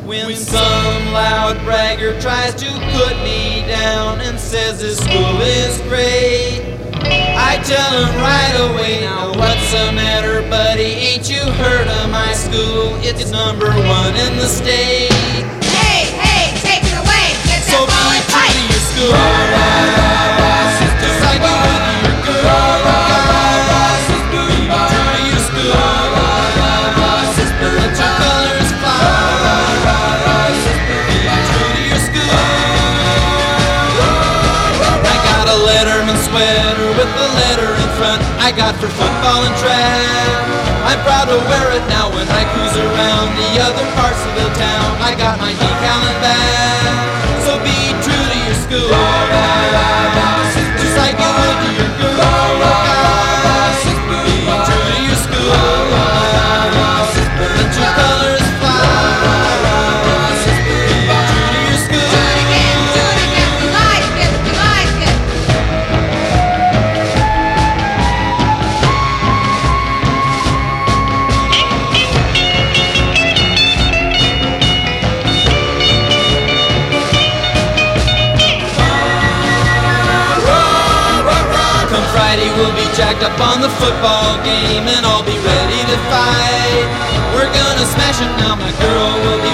When some loud bragger tries to put me down and says this school is great, I tell him right away, now what's the matter, buddy? Ain't you heard of my school? It's number one in the state. Hey, hey, take it away. Get that So ball be and true fight. to your school, just like you would to your girl. Be true to your school, let your colors fly. Be true to your school. I got a Letterman sweater with the letter in front. I got for football and track. I'm proud to wear it now when I cruise around the other parts of the town. I got my decal and bag. So be true to your school, just like you would to your girl. Be true to your school, let your colors fly. Be true to your school. Do it again, we like it, we like it. Come Friday we'll be jacked up on the football game and I'll be ready to fight. We're gonna smash it now, my girl will